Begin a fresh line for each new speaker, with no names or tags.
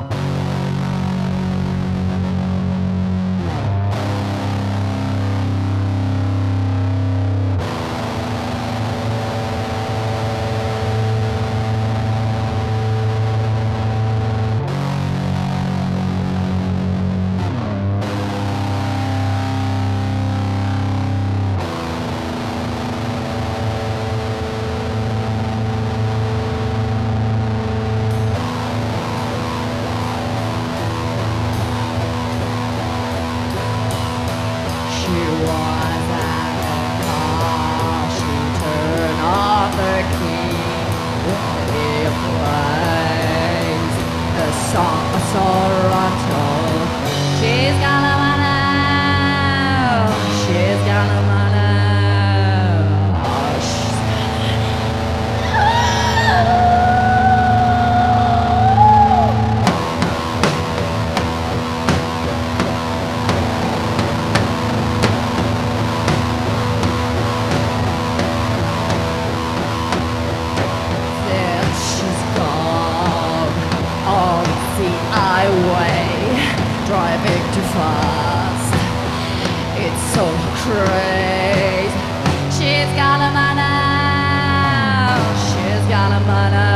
Song of Toronto. She's gonna wanna, she's gonna wanna, oh, she's then she's gone on the highway, driving too fast. It's so crazy. She's got a man, she's got a man.